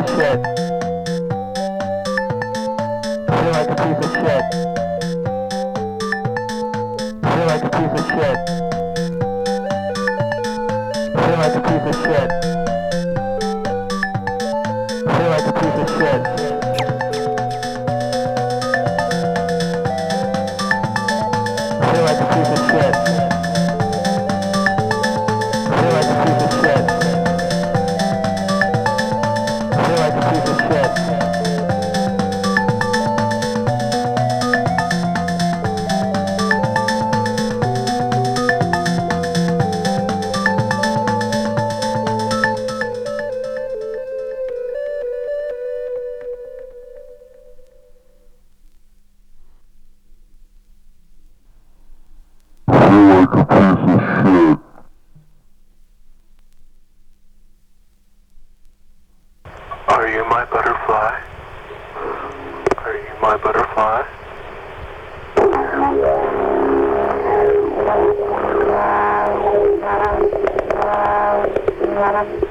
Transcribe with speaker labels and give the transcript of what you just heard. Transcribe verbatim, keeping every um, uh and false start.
Speaker 1: of shit. Feel like a piece of shit. Feel like a piece of shit. Feel like a piece of shit. Feel like a piece of shit. Feel like a piece of shit. Feel like a piece of shit. Feel like a piece of shit.
Speaker 2: Are you my butterfly? Are you my butterfly?
Speaker 3: Thank you.